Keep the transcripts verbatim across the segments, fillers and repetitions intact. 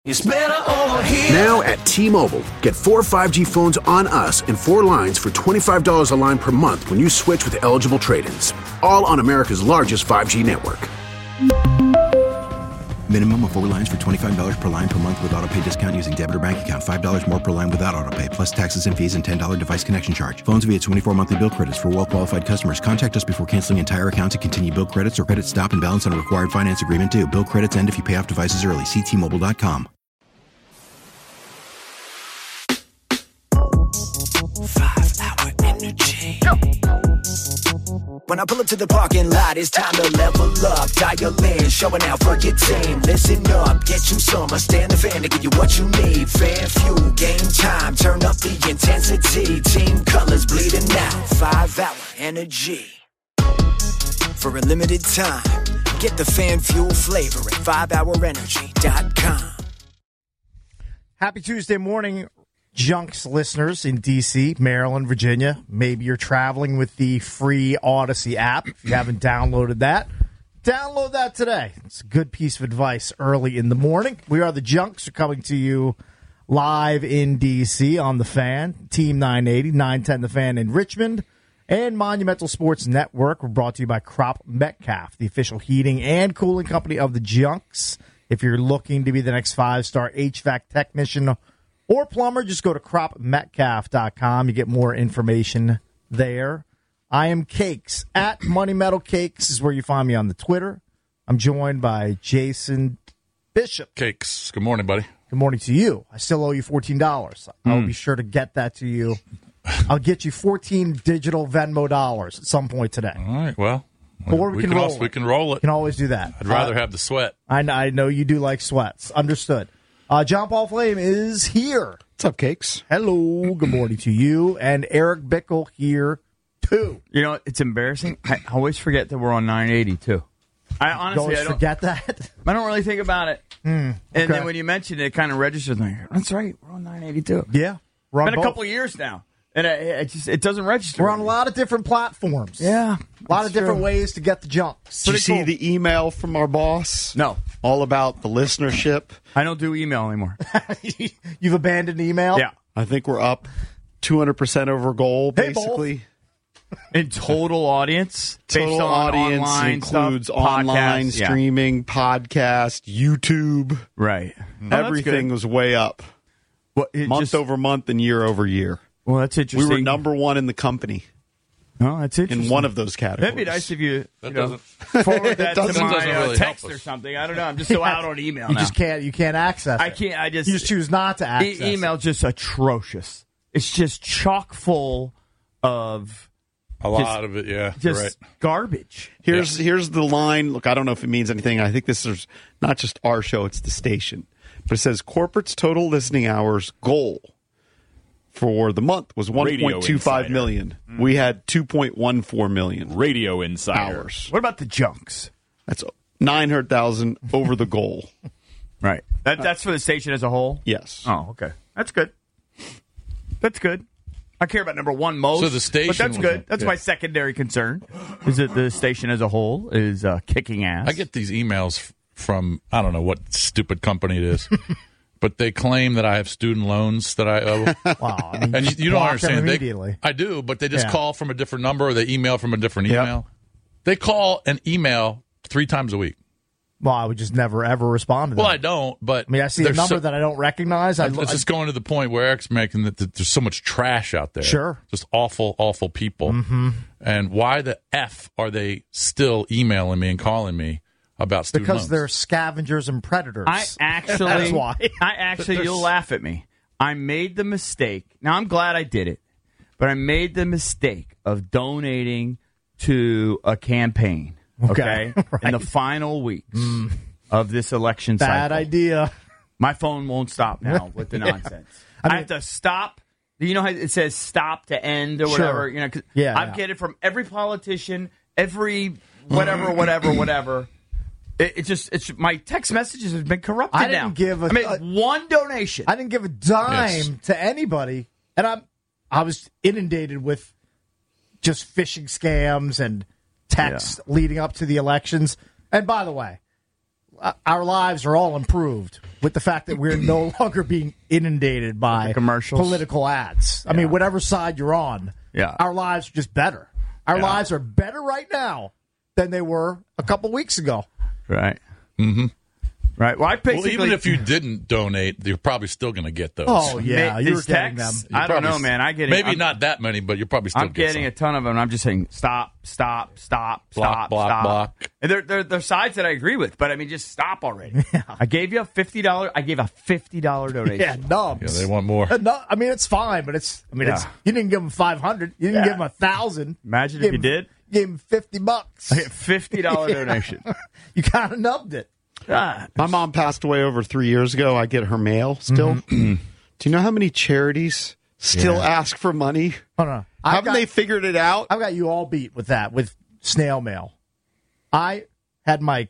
It's better over here. Now at T-Mobile, get four five G phones on us and four lines for twenty-five dollars a line per month when you switch with eligible trade-ins. All on America's largest five G network. Minimum of four lines for twenty-five dollars per line per month with autopay discount using debit or bank account. five dollars more per line without autopay, plus taxes and fees and ten dollars device connection charge. Phones via twenty-four monthly bill credits for well-qualified customers. Contact us before canceling entire account to continue bill credits or credit stop and balance on a required finance agreement due. Bill credits end if you pay off devices early. See T Mobile dot com. Five-hour energy. When I pull up to the parking lot, it's time to level up. Dial in, showing out for your team. Listen up, get you some. I stand the fan to give you what you need. Fan fuel, game time. Turn up the intensity. Team colors bleeding out. Five-hour energy. For a limited time, get the fan fuel flavor at five hour energy dot com. Happy Tuesday morning, Junks listeners in D C, Maryland, Virginia. Maybe you're traveling with the free Odyssey app. If you haven't downloaded that, download that today. It's a good piece of advice early in the morning. We are the Junks. Are coming to you live in D C on The Fan, Team nine eighty, nine ten The Fan in Richmond, and Monumental Sports Network. We're brought to you by Crop Metcalf, the official heating and cooling company of the Junks. If you're looking to be the next five-star H V A C technician or plumber, just go to crop metcalf dot com. You get more information there. I am Cakes. At Money Metal Cakes is where you find me on the Twitter. I'm joined by Jason Bishop. Cakes. Good morning, buddy. Good morning to you. I still owe you fourteen dollars. Mm. I'll be sure to get that to you. I'll get you fourteen digital Venmo dollars at some point today. All right, well. Or we, we can, can roll also, it. We can roll it. We can always do that. I'd rather uh, have the sweat. I, I know you do like sweats. Understood. Uh, John Paul Flame is here. What's up, Cakes? Hello. Good morning to you. And Eric Bickle here, too. You know, it's embarrassing. I always forget that we're on nine eighty, too. I honestly you always I don't, forget that? I don't really think about it. Mm, okay. And then when you mention it, it kind of registers. Like, that's right. We're on nine eighty, too. Yeah. We're on It's been both. a couple of years now. And I, it just it doesn't register. We're on a lot of different platforms. Yeah. A lot of different true. ways to get the Junks. Did you see cool. the email from our boss? No. All about the listenership. I don't do email anymore. You've abandoned email? Yeah. I think we're up two hundred percent over goal, Hey, basically. In total audience? Total based on audience online includes stuff, online podcasts, yeah. streaming, podcast, YouTube. Right. Oh, that's Everything good. was way up. Well, it month just- over month and year over year. Well, that's We interesting. were number one in the company Oh, that's interesting. in one of those categories. That'd be nice if you, That you know, doesn't- forward that to doesn't- my doesn't uh, really text help or us. something. I don't know. I'm just so out on email You now. just can't you can't access it. I can't. I just You just choose not to access e- email just atrocious. It's just chock full of A lot of it, yeah. just You're right. garbage. Here's here's the line. Look, I don't know if it means anything. I think this is not just our show; it's the station. But it says corporate's total listening hours goal for the month was one point two five million. We had two point one four million Radio Insider. hours. What about the junks? That's nine hundred thousand over the goal. Right. That, that's for the station as a whole. Yes. Oh, okay. That's good. That's good. I care about number one most. So the station but that's was good. a- That's yeah. my secondary concern. Is that the station as a whole is uh, kicking ass? I get these emails f- from, I don't know what stupid company it is, but they claim that I have student loans that I owe. Wow. I mean, And you, just you don't block them understand. They, immediately. I do, but they just Yeah. call from a different number or they email from a different Yep. email. They call and email three times a week. Well, I would just never, ever respond to them. Well, I don't, but I mean, I see a there's number so- that I don't recognize. I, It's just going to the point where Eric's making that, that there's so much trash out there. Sure. Just awful, awful people. Mm-hmm. And why the F are they still emailing me and calling me about student because loans? they're scavengers and predators. I actually, That's why. I actually, There's- you'll laugh at me. I made the mistake. Now I'm glad I did it, but I made the mistake of donating to a campaign. Okay, Okay, right. in the final weeks of this election Bad cycle. idea. My phone won't stop now with the nonsense. I, mean- have to stop. You know how it says stop to end or Sure. whatever. You know, 'cause Yeah, I yeah. get it from every politician, every whatever, whatever, whatever. It, it just it's my text messages have been corrupted I didn't now. give a- I made uh, one donation. I didn't give a dime Yes. to anybody, and I'm I was inundated with just phishing scams and texts leading up to the elections. And by the way, uh, our lives are all improved with the fact that we're no longer being inundated by commercials? political ads. I Yeah. mean, whatever side you're on, Yeah. our lives are just better. Our Yeah. lives are better right now than they were a couple weeks ago. Right. Mm-hmm. Right. Well, I basically. Well, even if you didn't donate, you're probably still going to get those. Oh, yeah. Ma- You were these getting them. texts, You I don't probably know, s- man. I get it. maybe I'm- not that many, but you probably still I'm get getting some. a ton of them. And I'm just saying, stop, stop, stop, Block, stop, block, stop. block. And they're, they're, they're sides that I agree with, but I mean, just stop already. Yeah. I gave you a fifty dollars. I gave a fifty dollars donation. Yeah, nubs. Yeah, they want more. Uh, No, I mean, it's fine, but it's, I mean, it's, Yeah. you didn't give them five hundred. You didn't Yeah. give them one thousand. Imagine You if you gave 'em- did. Gave them fifty bucks. I get fifty dollars donation. You kind of nubbed it. God. My mom passed away over three years ago. I get her mail still. Mm-hmm. Do you know how many charities still ask for money? Hold on. I've Haven't got- they figured it out? I've got you all beat with that, with snail mail. I had my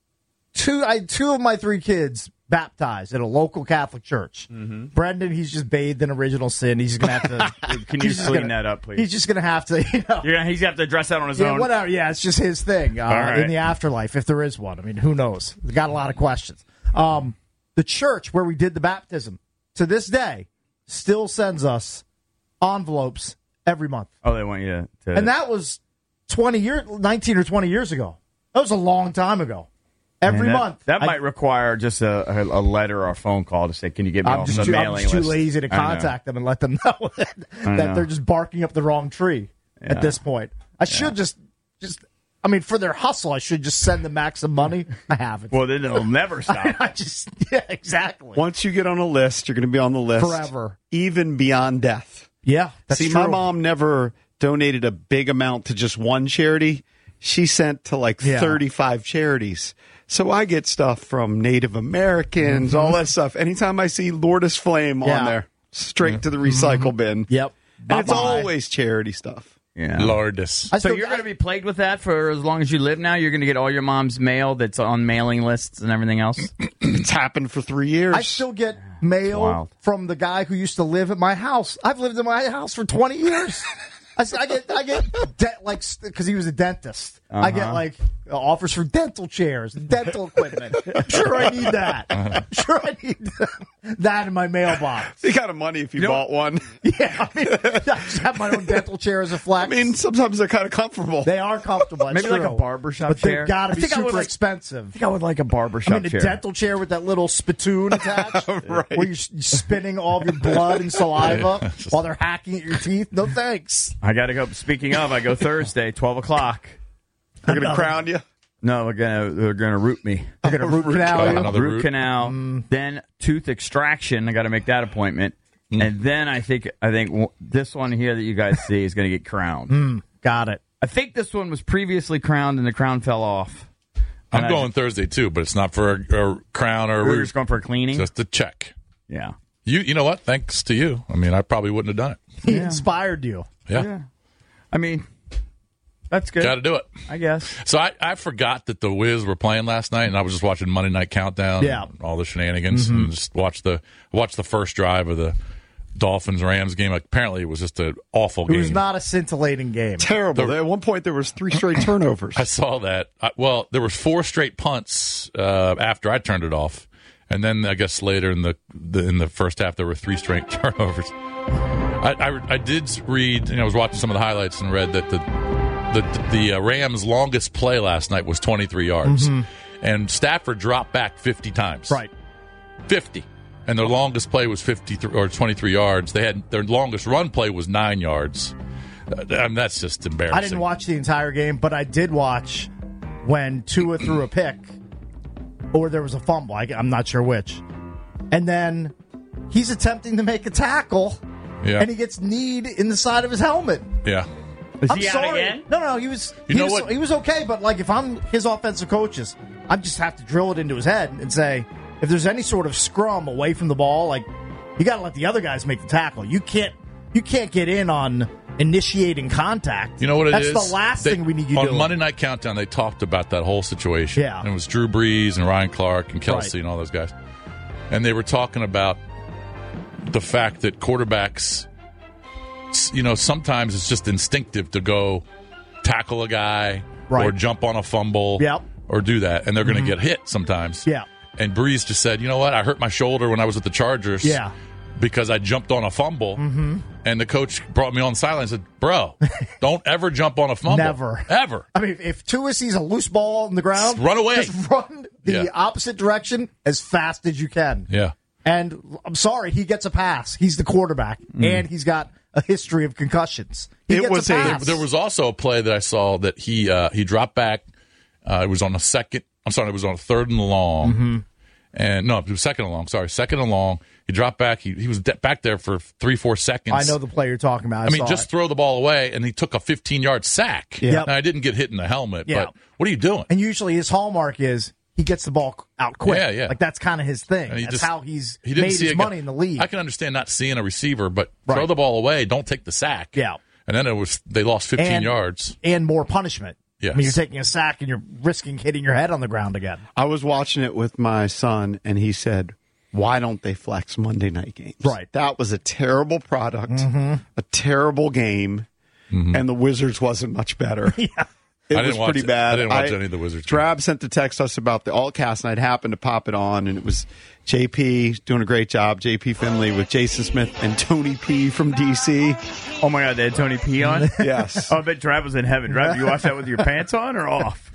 two, I had two of my three kids baptized at a local Catholic church. Mm-hmm. Brendan, he's just bathed in original sin. He's going to have to. Can you he's just clean gonna- that up, please? He's just going to have to, you know. You're gonna, he's going to have to address that on his Yeah, own. whatever. Yeah, it's just his thing uh, right. in the afterlife, if there is one. I mean, who knows? We got a lot of questions. Um, the church where we did the baptism, to this day, still sends us envelopes every month. Oh, they want you to. to And that was twenty years, nineteen or twenty years ago. That was a long time ago. Every Man, that, month. That I- might require just a, a, a letter or a phone call to say, "Can you get me I'm off just, the too, I'm mailing just too list?" lazy to I know. contact them and let them know that, that know. they're just barking up the wrong tree Yeah. at this point. I should just, just, I mean, for their hustle, I should just send them back some money. I haven't. Well, then it'll never stop. I just, yeah, exactly. Once you get on a list, you're going to be on the list Forever. even beyond death. Yeah, that's See, true. my mom never donated a big amount to just one charity. She sent to like Yeah. thirty-five charities. So I get stuff from Native Americans, all that stuff. Anytime I see Lourdes Flame Yeah. on there, straight to the recycle bin. Yep. And it's Bye-bye. always charity stuff. Yeah. Lourdes. I So still- you're going to be plagued with that for as long as you live now? You're going to get all your mom's mail that's on mailing lists and everything else? It's happened for three years. I still get mail wild. from the guy who used to live at my house. I've lived in my house for twenty years. I, s- I get, I get, de- like, because he was a dentist. I get Uh-huh. like uh, offers for dental chairs, dental equipment. I'm sure I need that. I'm sure I need that in my mailbox. You got a money if you, know- bought one. Yeah, I mean, I just have my own dental chair as a flex. I mean, sometimes they're kind of comfortable. they are comfortable. it's Maybe like true. a barbershop but chair? they've got to I be think I would super like- expensive. I think I would like a barbershop I mean, a chair. dental chair with that little spittoon attached, Right. where you're s- spitting all of your blood and saliva while they're hacking at your teeth. No thanks. I got to go. Speaking of, I go Thursday, twelve o'clock. They're going to crown you. No, we're gonna they're gonna root me. They're gonna root canal you. Another root, root? canal, then tooth extraction. I got to make that appointment, and then I think I think w- this one here that you guys see is going to get crowned. Got it. I think this one was previously crowned, and the crown fell off. I'm And I- going Thursday too, but it's not for a, a crown or a We were root. just going for a cleaning. Just a check. yeah. You you know what? Thanks to you. I mean, I probably wouldn't have done it. He inspired you. Yeah, Yeah. I mean, that's good. got to do it. I guess. So I, I forgot that the Wiz were playing last night, and I was just watching Monday Night Countdown. Yeah. and all the shenanigans, and just watched the watched the first drive of the Dolphins Rams game. Like, apparently, it was just an awful It game. was not a scintillating game. Terrible. At one point, there was three straight turnovers. I saw that. I, well, there was four straight punts uh, after I turned it off, and then I guess later in the, the in the first half there were three straight turnovers. I, I, I did read, you know, I was watching some of the highlights and read that the the the uh, Rams' longest play last night was twenty-three yards, and Stafford dropped back fifty times. Right. fifty. And their longest play was fifty or twenty-three yards. They had their longest run play was nine yards. Uh, and that's just embarrassing. I didn't watch the entire game, but I did watch when Tua threw a pick or there was a fumble. I, I'm not sure which. And then he's attempting to make a tackle, Yeah. and he gets kneed in the side of his helmet. Yeah. Is I'm he out sorry. again? No, no, he was. You he know was, what? He was okay, but like if I'm his offensive coaches, I just have to drill it into his head and say, if there's any sort of scrum away from the ball, like you got to let the other guys make the tackle. You can't. You can't get in on initiating contact. You know what it That's is? That's the last They- thing we need you on doing. Monday Night Countdown, they talked about that whole situation. Yeah. And it was Drew Brees and Ryan Clark and Kelsey Right. and all those guys. And they were talking about the fact that quarterbacks, s- you know, sometimes it's just instinctive to go tackle a guy Right. or jump on a fumble. Yep. or do that, and they're going to get hit sometimes. Yeah. And Breeze just said, you know what? I hurt my shoulder when I was with the Chargers. Yeah. Because I jumped on a fumble, mm-hmm. and the coach brought me on the sideline and said, bro, don't ever jump on a fumble. Never. Ever. I mean, if Tua sees a loose ball on the ground, Just run away. Just run the Yeah. opposite direction as fast as you can. Yeah. And I'm sorry, he gets a pass. He's the quarterback, Mm. and he's got a history of concussions. He It gets was a a- pass. There was also a play that I saw that he uh, he dropped back. Uh, it was on a second. I'm sorry, it was on a third and long. Mm-hmm. And no, it was second and long. Sorry, second and long. He dropped back. He he was de- back there for three, four seconds. I know the play you're talking about. I, I mean, saw just it. throw the ball away, and he took a fifteen-yard sack. Yep. And I didn't get hit in the helmet, Yeah. but what are you doing? And usually his hallmark is he gets the ball out quick. Yeah, yeah. Like that's kind of his thing. And he That's just- how he's he didn't made see his a guy- money in the league. I can understand not seeing a receiver, but throw Right. the ball away. Don't take the sack. Yeah. And then it was they lost fifteen and, yards. and more punishment. Yes. I mean, you're taking a sack and you're risking hitting your head on the ground again. I was watching it with my son, and he said, why don't they flex Monday night games? Right. That was a terrible product, Mm-hmm. a terrible game, and the Wizards wasn't much better. Yeah. It I was didn't watch pretty it. bad. I didn't watch any of the Wizards. Drab sent to text us about the Altcast, and I'd happened to pop it on, and it was J P doing a great job, J P Finley with Jason Smith and Tony P from D C. Oh my God, they had Tony P on. Yes. Oh, I bet Trav was in heaven. Trav, you watch that with your pants on or off?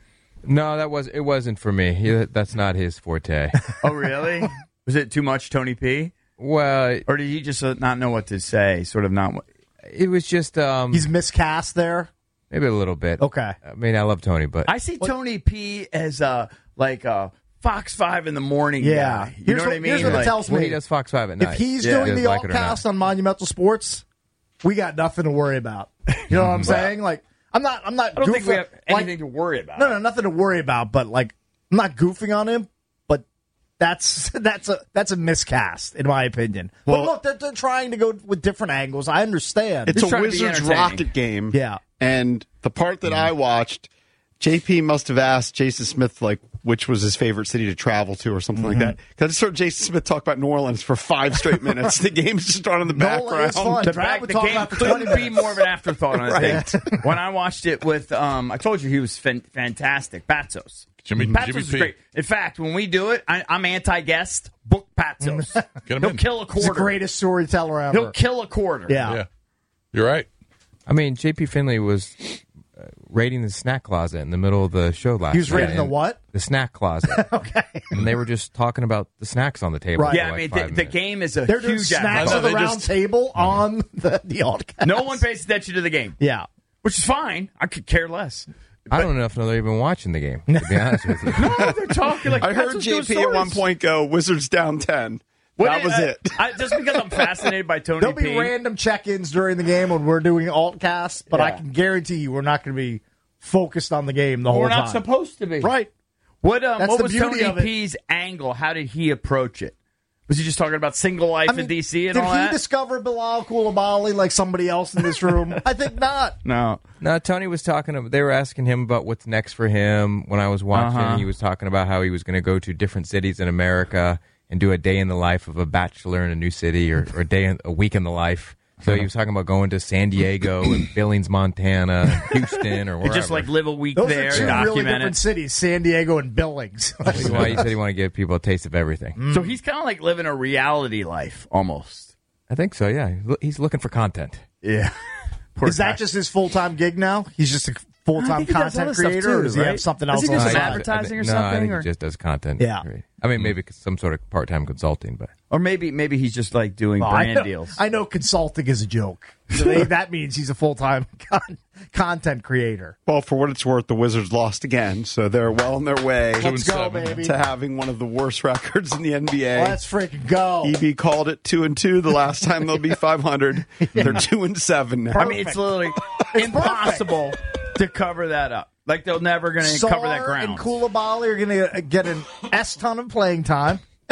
No, that was it. Wasn't for me. He, that's not his forte. Oh, really? Was it too much Tony P? Well, Or did he just uh, not know what to say? Sort of not. What, it was just um, He's miscast there. maybe a little bit. Okay. I mean, I love Tony, but I see Tony P as uh, like a Fox Five in the morning Yeah. guy. You Here's know what, I what- mean? here's what it Like- tells well, me. he does Fox Five at night. If he's Yeah. doing the Doesn't like it or Altcast not. on Monumental Sports, we got nothing to worry about. You know what I'm saying? Like, I'm not. I'm not. I don't think goofing- we have anything like, to worry about. No, no, nothing to worry about. But like, I'm not goofing on him. But that's that's a that's a miscast in my opinion. Well- but look, they're, they're trying to go with different angles. I understand. It's He's a trying to be Wizards entertaining. Rocket game. Yeah. And the part that I watched, J P must have asked Jason Smith, like, which was his favorite city to travel to or something like that. Because I just heard Jason Smith talk about New Orleans for five straight minutes. The game's just on in the No, it's fun. background. The, Brad back, would the talk game about for twenty couldn't be minutes. more of an afterthought on a thing. When I watched it with, um, I told you he was fan- fantastic. Patsos. Jimmy- Patsos Jimmy is P. great. In fact, when we do it, I, I'm anti-guest. Book Patsos. Get him He'll in. kill a He's the quarter. greatest storyteller ever. He'll kill a quarter. yeah. Yeah. You're right. I mean, J P Finley was uh, raiding the snack closet in the middle of the show last He was night, raiding the and- what? The snack closet. Okay. And they were just talking about the snacks on the table. Right. for Yeah, I like mean, five the, the minutes. game is a They're doing huge snacks I of know, the they round just- table on the the Altcast. No one pays attention to the game, Yeah. which is fine. I could care less. I don't know if they're even watching the game, to be honest with you. No, they're talking like I heard Patsos J doing P at one stories. point go, Wizards down ten. What that did- was I- it. I, just because I'm fascinated by Tony There'll P. be random check-ins during the game when we're doing Altcast, but I Yeah. can guarantee you we're not going to be focused on the game the whole We're time. not supposed to be. Right. What um, That's what the was beauty Tony of it. P's angle? How did he approach it? Was he just talking about single life I mean, in D C and did all he that? discover Bilal Koulibaly like somebody else in this room? I think not. no. No, Tony was talking. About, they were asking him about what's next for him. When I was watching, Uh-huh. he was talking about how he was going to go to different cities in America and do a day in the life of a bachelor in a new city, or, or a day, in, a week in the life. So he was talking about going to San Diego and Billings, Montana, Houston, or And wherever. just like live a week Those there, are two really document different it. cities, San Diego and Billings. That's why he said he wanted to give people a taste of everything. So he's kind of like living a reality life almost. I think so. Yeah, he's looking for content. Yeah. Poor Is that guy. just his full-time gig now? He's just a I full-time think he does content other stuff creator, too, or does he right? have something Does else he on do the some side? advertising I or think- no, I something, think or- he just does content. Yeah. I mean, maybe some sort of part-time consulting, but Or maybe maybe he's just like doing Well, I brand know, deals. I know consulting is a joke. So they, that means he's a full-time con- content creator. Well, for what it's worth, the Wizards lost again, so they're well on their way Two Let's and go, seven. baby. to having one of the worst records in the N B A. Let's freaking go. E B called it two and two. The last time they'll be five hundred. They're two and seven now. I mean, it's literally impossible to cover that up. Like they're never going to cover that Sarr ground. and Koulibaly are going to get an S ton of playing time,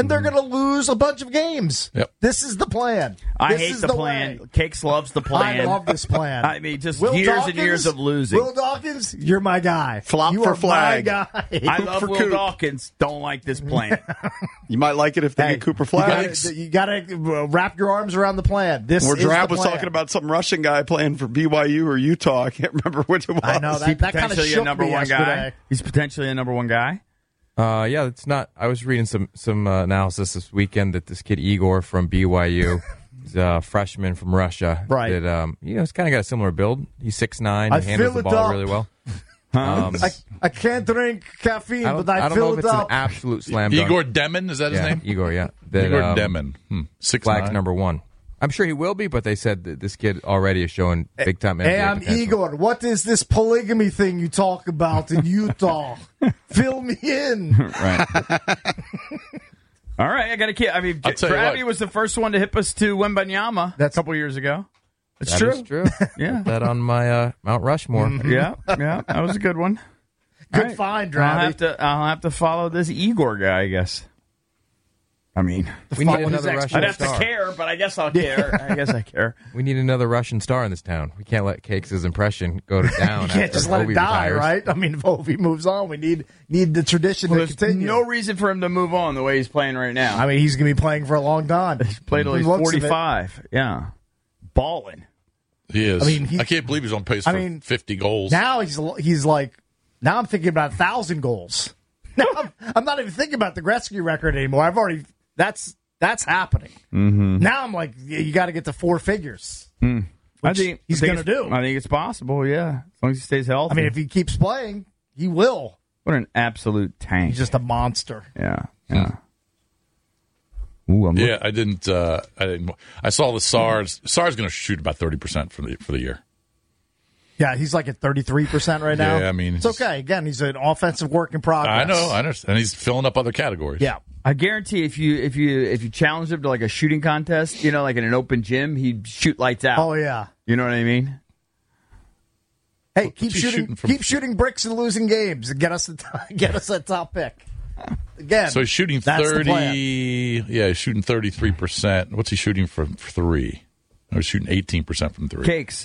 and they're going to lose a bunch of games. Yep. This is the plan. I This hate is the, the plan. way. Cakes loves the plan. I love this plan. I mean, just Will years Dawkins, and years of losing. Will Dawkins, you're my guy. Flop you for are flag. my guy. I love for Will Coop. Dawkins. Don't like this plan. You might like it if they Hey, get Cooper you Flag. gotta- You got to wrap your arms around the plan. This Or is Drab the was plan. talking about some Russian guy playing for B Y U or Utah. I can't remember which it was. I know Is he that, that kind of potentially shook a number me one guy? yesterday. He's potentially a number one guy. Uh, yeah, it's not. I was reading some some uh, analysis this weekend that this kid Igor from B Y U, he's a freshman from Russia. Right. That, um, you know, he's kind of got a similar build. He's six nine. I He handles fill the it ball up. really well. Um, I, I can't drink caffeine, I don't, but I, I don't fill know if it it's up. an absolute slam dunk. Igor Demon, is that his yeah, name? Igor, yeah. That, Igor um, Demon. Hmm. Six Flag's nine. number one. I'm sure he will be, but they said that this kid already is showing big time N B A Hey, I'm potential. Igor. What is this polygamy thing you talk about in Utah? Fill me in. Right. All right, I got to keep. I mean, I'll tell you Travi what. was the first one to hip us to Wembanyama That's- a couple years ago. It's That true. is true. Yeah. Put that on my uh, Mount Rushmore. Yeah, yeah, that was a good one. Good All right. find, I'll Travi. have to. I'll have to follow this Igor guy, I guess. I mean, We need Follow his another ex- Russian I'd have star. to care, but I guess I'll care. I guess I care. We need another Russian star in this town. We can't let Cakes' impression go to down. You can't after just let Obi it die, retires. right? I mean, if Ovi moves on, we need need the tradition Well, to there's continue. no reason for him to move on the way he's playing right now. I mean, he's going to be playing for a long time. He's played till he's forty-five. Yeah, balling. He is. I I, mean, he- can't believe he's on pace I for mean, fifty goals. Now he's he's like, now I'm thinking about a thousand goals. Now I'm, I'm not even thinking about the Gretzky record anymore. I've already that's that's happening. Mm-hmm. Now I'm like, yeah, you got to get to four figures. I Which think he's I think gonna it's- do. I think it's possible. Yeah, as long as he stays healthy. I mean, if he keeps playing, he will. what an absolute tank. He's just a monster. yeah, yeah. Ooh, I'm yeah, I didn't. Uh, I didn't. I saw the SARS. SARS going to shoot about thirty percent for the for the year. Yeah, he's like at thirty-three percent right now. Yeah, I mean, it's he's- okay. Again, he's an offensive work in progress. I know. I understand. And he's filling up other categories. Yeah. I guarantee if you if you if you challenge him to like a shooting contest, you know, like in an open gym, he'd shoot lights out. Oh yeah. You know what I mean? Hey, keep he shooting, shooting from- keep shooting bricks and losing games and get us the t- get us that top pick. Again, So he's shooting that's the plan. thirty. Yeah, he's shooting thirty three percent. What's he shooting from three? I was shooting eighteen percent from three. Cakes.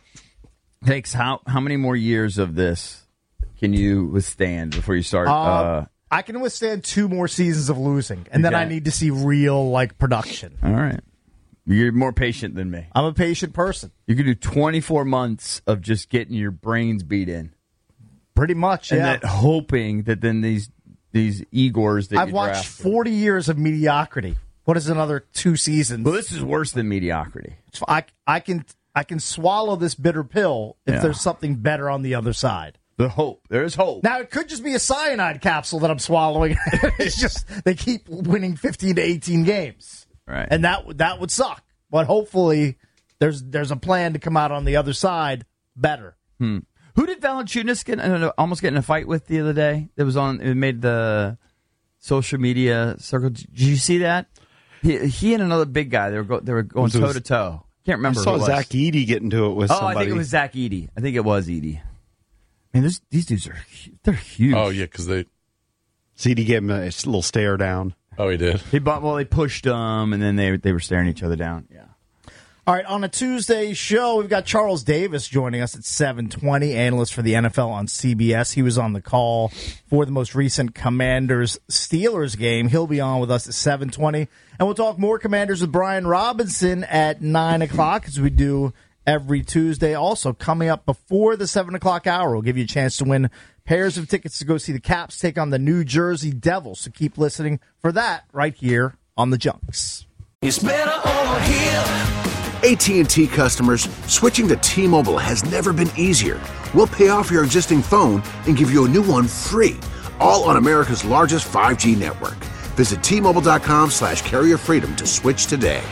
Cakes. How how many more years of this can you withstand before you start? Uh, Uh, I can withstand two more seasons of losing, and then Okay. I need to see real like production. all right. You're more patient than me. I'm a patient person, You could do twenty-four months of just getting your brains beat in, pretty much. and Yeah, then hoping that then these these Igors that I've you watched draft- forty years of mediocrity. What is another two seasons? Well, this is worse than mediocrity. I I can I can swallow this bitter pill if Yeah. there's something better on the other side. The hope. There is hope. Now it could just be a cyanide capsule that I'm swallowing. It's just they keep winning fifteen to eighteen games, Right. and that that would suck. But hopefully, there's there's a plan to come out on the other side better. Who did Valanciunas get uh, almost get in a fight with the other day? That was on. It made the social media circle. Did you see that? He, he and another big guy. They were go, they were going Was it- toe to toe. Can't I remember. saw who it was. Zach Edey get into it with Oh, somebody. I think it was Zach Edey. I think it was Edey. Man, this, these dudes are hu- they're huge. Oh yeah, because they. Edey gave him a little stare down. Oh, he did. He bought, well, they pushed them, and then they they were staring each other down. Yeah. All right, on a Tuesday show, we've got Charles Davis joining us at seven twenty, analyst for the N F L on C B S. He was on the call for the most recent Commanders-Steelers game. He'll be on with us at seven twenty. And we'll talk more Commanders with Brian Robinson at nine o'clock, as we do every Tuesday. Also, coming up before the seven o'clock hour, we'll give you a chance to win pairs of tickets to go see the Caps take on the New Jersey Devils. So keep listening for that right here on the Junks. It's better over here. A T and T customers, switching to T-Mobile has never been easier. We'll pay off your existing phone and give you a new one free, all on America's largest five G network. Visit T-Mobile.com slash carrier freedom to switch today.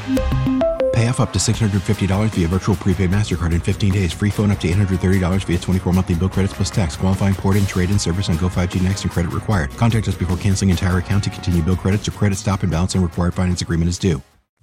Pay off up to six hundred fifty dollars via virtual prepaid MasterCard in fifteen days. Free phone up to eight hundred thirty dollars via twenty-four monthly bill credits plus tax. Qualifying port-in, trade-in service on Go five G Next and credit required. Contact us before canceling entire account to continue bill credits or credit stop and balance and required finance agreement is due.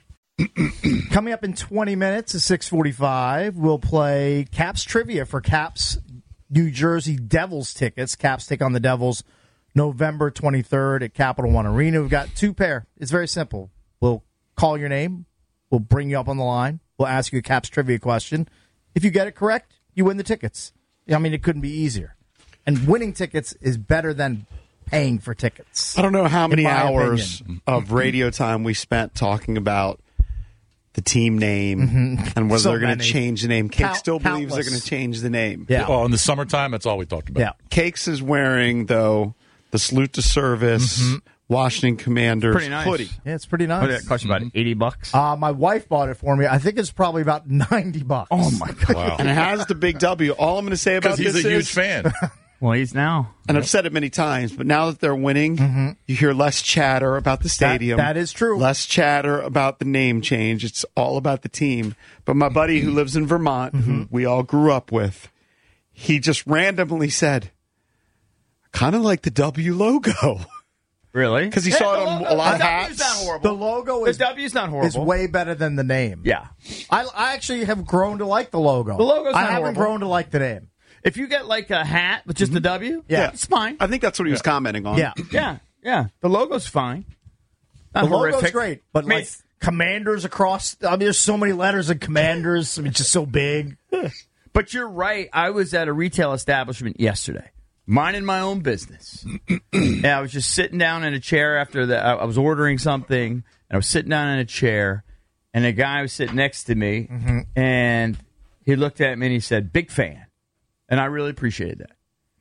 Coming up in twenty minutes at six forty-five, we'll play Caps Trivia for Caps New Jersey Devils tickets. Caps take on the Devils November twenty-third at Capital One Arena. We've got two pair. It's very simple. We'll call your name. We'll bring you up on the line. We'll ask you a Caps trivia question. If you get it correct, you win the tickets. I mean, it couldn't be easier. And winning tickets is better than paying for tickets. I don't know how many hours opinion. of radio time we spent talking about the team name mm-hmm. and whether so they're going to many. change the name. Cake Count, still believes countless. they're going to change the name. Yeah. Oh, in the summertime, that's all we talked about. Yeah. Cakes is wearing, though, the salute to service Mm-hmm. Washington Commanders Pretty nice. hoodie. Yeah, it's pretty nice. What did it cost you, about eighty bucks? Uh, my wife bought it for me. I think it's probably about ninety bucks. Oh, my God. Wow. And it has the big W. All I'm going to say about Because this he's a is, huge fan. Well, he's now. and I've said it many times, but now that they're winning, Mm-hmm. you hear less chatter about the stadium. that is true. Less chatter about the name change. It's all about the team. But my buddy who lives in Vermont, Mm-hmm. who we all grew up with, he just randomly said, kind of like the W logo. Really? Because he Yeah, saw the it on logo- a lot of the W's hats. not horrible. The logo The is, W's not horrible. is way better than the name. Yeah. I, I actually have grown to like the logo. The logo's I not haven't horrible. grown to like the name. If you get like a hat with just the W, Yeah. it's fine. I think that's what he was commenting on. Yeah. Yeah, yeah. The logo's fine. Not The logo's horrific. great, but I mean, like Commanders across. I mean, there's so many letters in Commanders. I mean, it's just so big. But you're right. I was at a retail establishment yesterday, minding my own business. And I was just sitting down in a chair after the. I I was ordering something, and I was sitting down in a chair, and a guy was sitting next to me, and he looked at me and he said, "Big fan," and I really appreciated that.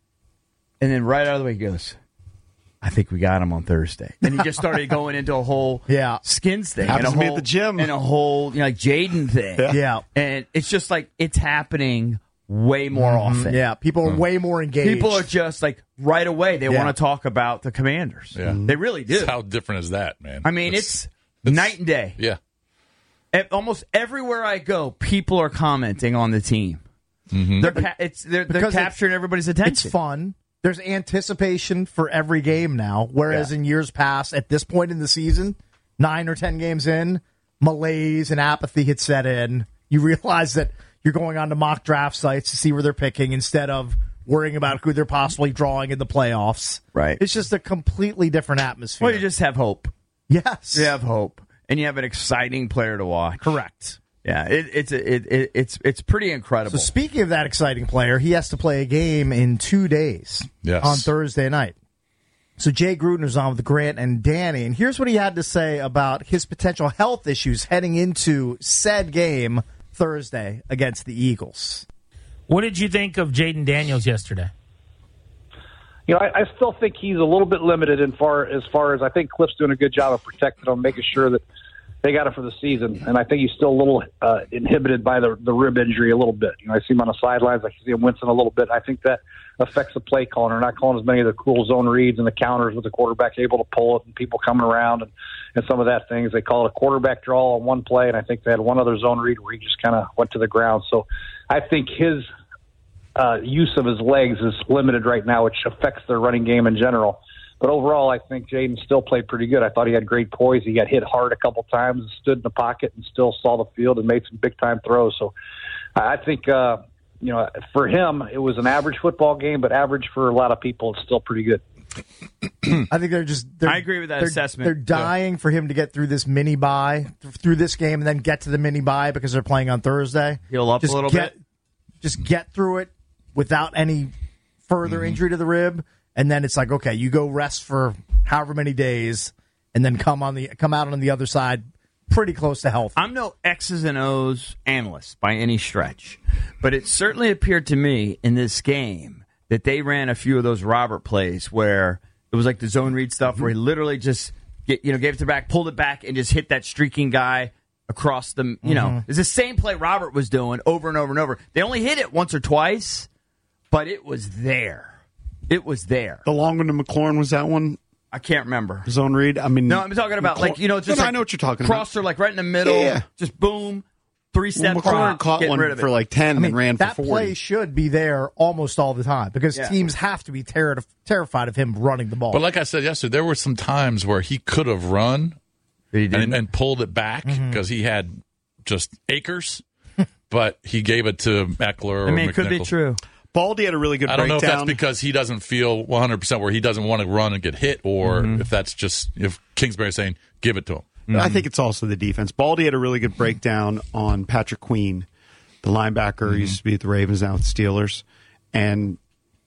And then right out of the way, he goes, "I think we got him on Thursday." And he just started going into a whole Yeah. skins thing, Happens and a to me at whole the gym. and a whole you know, like Jaden thing. Yeah. And it's just like it's happening way more often. Yeah, people are way more engaged. People are just like right away they Yeah. want to talk about the Commanders. Yeah. They really do. How different is that, man? I mean, it's, night and day. Yeah. At almost everywhere I go, people are commenting on the team. They're ca- it's they're, they're Because capturing it's- everybody's attention. It's fun. There's anticipation for every game now, whereas Yeah. in years past, at this point in the season, nine or ten games in, malaise and apathy had set in. You realize that you're going on to mock draft sites to see where they're picking instead of worrying about who they're possibly drawing in the playoffs. Right. It's just a completely different atmosphere. Well, you just have hope. yes. You have hope, and you have an exciting player to watch. Correct. Yeah, it, it's it, it, it's it's pretty incredible. So speaking of that exciting player, he has to play a game in two days Yes. on Thursday night. So Jay Gruden's on with Grant and Danny, and here's what he had to say about his potential health issues heading into said game Thursday against the Eagles. What did you think of Jaden Daniels yesterday? You know, I, I still think he's a little bit limited in far as far as I think Cliff's doing a good job of protecting him, making sure that they got it for the season. And I think he's still a little uh, inhibited by the the rib injury a little bit. You know, I see him on the sidelines. I see him wincing a little bit. I think that affects the play calling. They're not calling as many of the cool zone reads and the counters with the quarterback able to pull it and people coming around and, and some of that things. They call it a quarterback draw on one play, and I think they had one other zone read where he just kind of went to the ground. So I think his uh, use of his legs is limited right now, which affects their running game in general. But overall, I think Jaden still played pretty good. I thought he had great poise. He got hit hard a couple times, stood in the pocket, and still saw the field and made some big-time throws. So I think, uh, you know, for him, it was an average football game, but average for a lot of people, it's still pretty good. I think they're just. They're, I agree with that they're, assessment. They're dying for him to get through this mini bye, through this game, and then get to the mini bye because they're playing on Thursday. Heal up just a little get, bit. Just get through it without any further Mm-hmm. injury to the rib, and then it's like, okay, you go rest for however many days, and then come on the come out on the other side pretty close to health. I'm no X's and O's analyst by any stretch, but it certainly appeared to me in this game that they ran a few of those Robert plays where it was like the zone read stuff where he literally just get, you know gave it to the back, pulled it back, and just hit that streaking guy across the. You know, it's the same play Robert was doing over and over and over. They only hit it once or twice, but it was there. It was there. The long one to McLaurin was that one? I can't remember. Zone read? I mean, No, I'm talking about like you know, just No, no, like I know what you're talking crosser, about. like right in the middle, Yeah, yeah. just boom, three step Well, McLaurin drop, caught getting one rid of for it. like ten I mean, and ran that for forty. play should be there almost all the time because Yeah. teams have to be ter- terrified of him running the ball. But like I said yesterday, there were some times where he could have run He and, didn't. and pulled it back because he had just acres, but he gave it to Eckler or I mean, it could be McNichol. true. Baldy had a really good I don't breakdown. know if that's because he doesn't feel one hundred percent where he doesn't want to run and get hit, or mm-hmm. if that's just if Kingsbury's saying, give it to him. Mm-hmm. I think it's also the defense. Baldy had a really good breakdown on Patrick Queen, the linebacker mm-hmm. used to be at the Ravens, now with the Steelers. And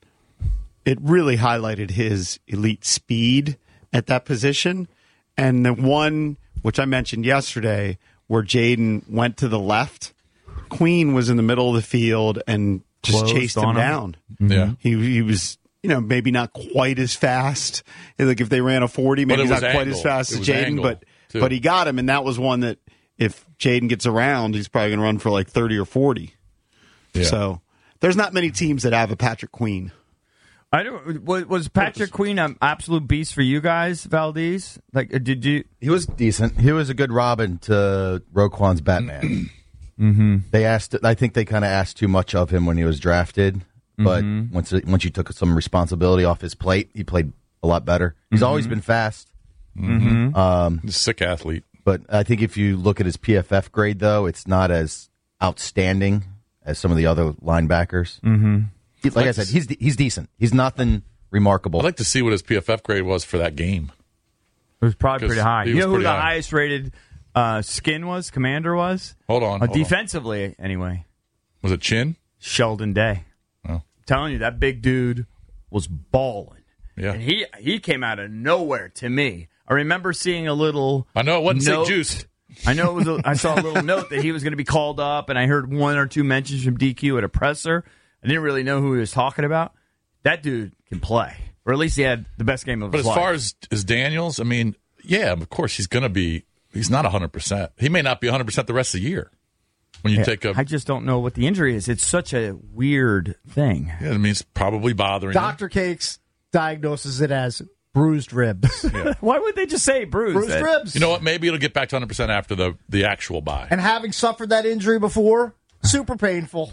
it really highlighted his elite speed at that position. And the one, which I mentioned yesterday, where Jaden went to the left, Queen was in the middle of the field and just Closed chased him, him down. Mm-hmm. Yeah, he he was, you know, maybe not quite as fast. Like if they ran a forty, maybe he's not angle. quite as fast it as Jaden, but too. but he got him, and that was one that if Jaden gets around, he's probably going to run for like thirty or forty. Yeah. So there's not many teams that have a Patrick Queen. I don't. Was, was Patrick Queen an absolute beast for you guys, Valdez? Like, did you? He was decent. He was a good Robin to Roquan's Batman. mm-hmm. They asked. I think they kind of asked too much of him when he was drafted. But mm-hmm. once once you took some responsibility off his plate, he played a lot better. He's mm-hmm. always been fast. Mm-hmm. Um, He's a sick athlete. But I think if you look at his P F F grade, though, it's not as outstanding as some of the other linebackers. Mm-hmm. Like, like I said, he's he's decent. He's nothing remarkable. I'd like to see what his P F F grade was for that game. It was probably pretty high. You know who the high. highest rated uh, skin was? Commander was? Hold on. Uh, hold defensively, on. anyway. Was it Chin? Sheldon Day. Oh. I'm telling you, that big dude was balling. Yeah. And he he came out of nowhere to me. I remember seeing a little I know it wasn't note. Sick Juice. I know it was. A, I saw a little note that he was going to be called up, and I heard one or two mentions from D Q at a presser. I didn't really know who he was talking about. That dude can play, or at least he had the best game of but his life. But as life. far as, as Daniels, I mean, yeah, of course he's going to be. He's not one hundred percent. He may not be one hundred percent the rest of the year. When you yeah, take a, I just don't know what the injury is. It's such a weird thing. Yeah, I mean, it's probably bothering. Doctor him. Cakes diagnoses it as bruised ribs. Yeah. Why would they just say bruised? Bruised then? ribs. You know what? Maybe it'll get back to one hundred percent after the, the actual bye. And having suffered that injury before, super painful.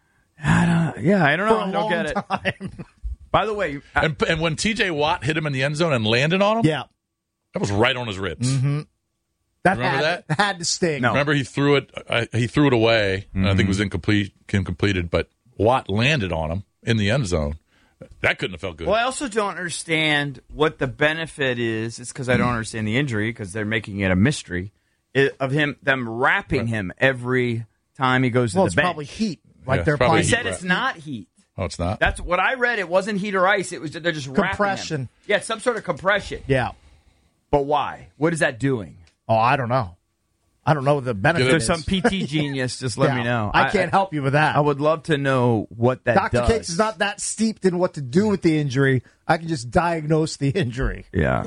I don't, yeah, I don't know. For a I don't long get it. time. By the way, I, and, and when T J Watt hit him in the end zone and landed on him, yeah, that was right on his ribs. Mm-hmm. That Remember had, that? had to sting. No. Remember he threw it. Uh, he threw it away. Mm-hmm. And I think it was incomplete, incompleted. But Watt landed on him in the end zone. That couldn't have felt good. Well, I also don't understand what the benefit is. It's because I don't understand the injury because they're making it a mystery it, of him them wrapping right. him every time he goes well, to the bench. Well, it's probably heat. Like yeah, they're probably He heat said wrap. It's not heat. Oh, it's not? That's what I read. It wasn't heat or ice. It was they're just compression. Wrapping him. Yeah, some sort of compression. Yeah. But why? What is that doing? Oh, I don't know. I don't know what the benefit There's is. some P T genius. Just let yeah, me know. I can't I, help you with that. I would love to know what that Doctor does. Cakes is not that steeped in what to do with the injury. I can just diagnose the injury. Yeah.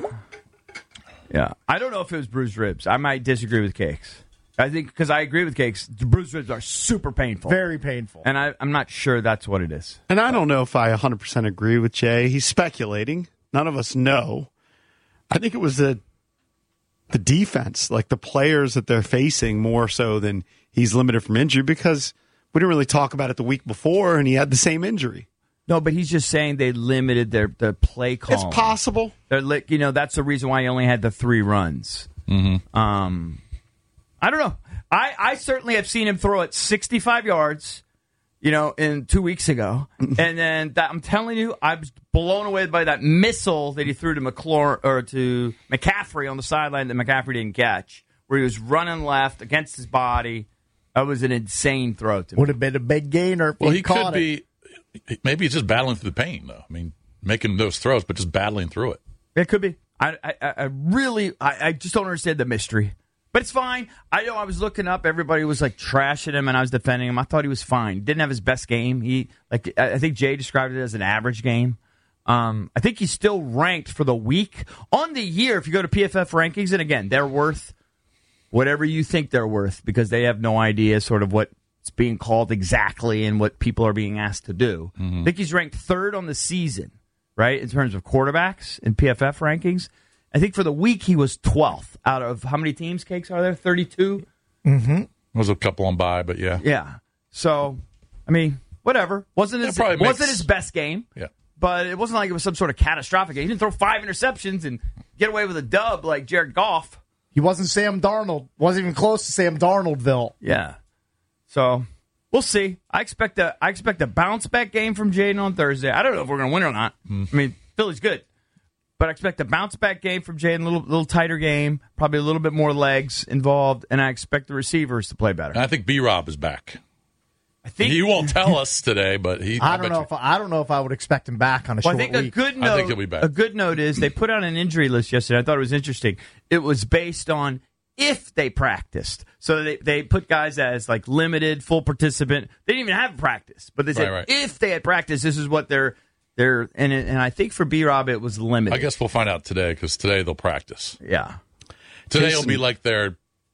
Yeah. I don't know if it was bruised ribs. I might disagree with Cakes. I think because I agree with Cakes, the bruised ribs are super painful. Very painful. And I, I'm not sure that's what it is. And I don't know if I one hundred percent agree with Jay. He's speculating. None of us know. I think it was the the defense, like the players that they're facing more so than he's limited from injury because we didn't really talk about it the week before and he had the same injury. No, but he's just saying they limited their, their play call. It's possible. They're li- you know, that's the reason why he only had the three runs. Mm-hmm. Um, I don't know. I, I certainly have seen him throw it sixty-five yards, you know, in two weeks ago. And then that, I'm telling you, I was blown away by that missile that he threw to McClure, or to McCaffrey on the sideline that McCaffrey didn't catch, where he was running left against his body. That was an insane throw to me. Would have been a big gainer. If well, he, he caught could be. It. Maybe he's just battling through the pain, though. I mean, making those throws, but just battling through it. It could be. I, I, I really, I, I just don't understand the mystery. But it's fine. I know I was looking up. Everybody was like trashing him, and I was defending him. I thought he was fine. Didn't have his best game. He like I think Jay described it as an average game. Um, I think he's still ranked for the week on the year. If you go to P F F rankings, and again, they're worth whatever you think they're worth because they have no idea sort of what's being called exactly and what people are being asked to do. Mm-hmm. I think he's ranked third on the season, right, in terms of quarterbacks in P F F rankings. I think for the week he was twelfth out of how many teams, Cakes, are there? thirty-two? Mm-hmm. There was a couple on by, but yeah. Yeah. So, I mean, whatever. Wasn't his, probably wasn't makes- his best game. Yeah. But it wasn't like it was some sort of catastrophic game. He didn't throw five interceptions and get away with a dub like Jared Goff. He wasn't Sam Darnold. Wasn't even close to Sam Darnoldville. Yeah. So, We'll see. I expect a I expect a bounce back game from Jaden on Thursday. I don't know if we're going to win or not. Mm. I mean, Philly's good, but I expect a bounce back game from Jaden. A little little tighter game, probably a little bit more legs involved, and I expect the receivers to play better. And I think B Rob is back. I think he won't tell us today, but he. I, I don't bet know you- if I, I don't know if I would expect him back on a Well, short I think a week. good I note. think he'll be back. A good note is they put out an injury list yesterday. I thought it was interesting. It was based on if they practiced. So they, they put guys as like limited, full participant. They didn't even have practice, but they said Right, right. if they had practice, this is what they're they're and it, and I think for B Rob it was limited. I guess we'll find out today because today they'll practice. Yeah. Today Jason- will be like their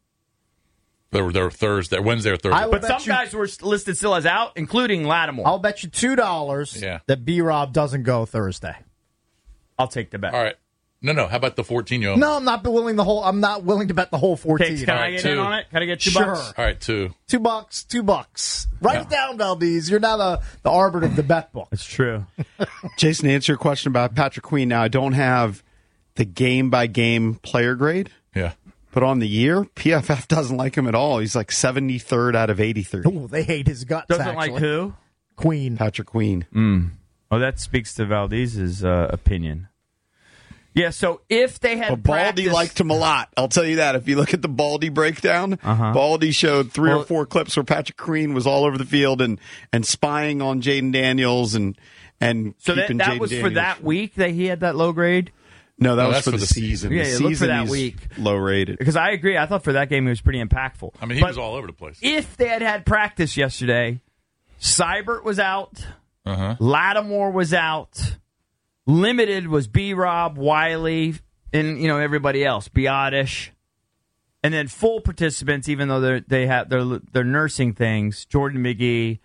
their, their Thursday, Wednesday or Thursday. I But bet some you- guys were listed still as out, including Lattimore. I'll bet you two dollars Yeah. that B Rob doesn't go Thursday. I'll take the bet. All right. No, no. How about the fourteen year old? No, I'm not willing the whole. I'm not willing to bet the whole fourteen. Okay, can I All right, get two. in on it? Can I get two Sure. bucks? All right, two. Two bucks, two bucks. Write Yeah. it down, Valdez. You're now the, the arbiter of the bet book. It's true. Jason, to answer your question about Patrick Queen, now I don't have the game by game player grade, Yeah. but on the year, P F F doesn't like him at all. He's like seventy-third out of eighty-three. Ooh, they hate his guts. Doesn't actually. like who? Queen. Patrick Queen. Oh, that speaks to Valdez's uh, opinion. Yeah, so if they had But Baldy practiced- liked him a lot. I'll tell you that. If you look at the Baldy breakdown, Uh-huh. Baldy showed three Well- or four clips where Patrick Queen was all over the field and, and spying on Jaden Daniels and and So that, keeping that Jaden was for Daniels. that week that he had that low grade? No, that No, was that's for for the, the season. Yeah, the yeah, look for season that he's week. low rated. Because I agree. I thought for that game he was pretty impactful. I mean, he But was all over the place. if they had had practice yesterday, Seibert was out, Uh-huh. Lattimore was out, limited was B-Rob, Wiley, and you know everybody else, Biotish, and then full participants, even though they they have they're they're nursing things. Jordan McGee,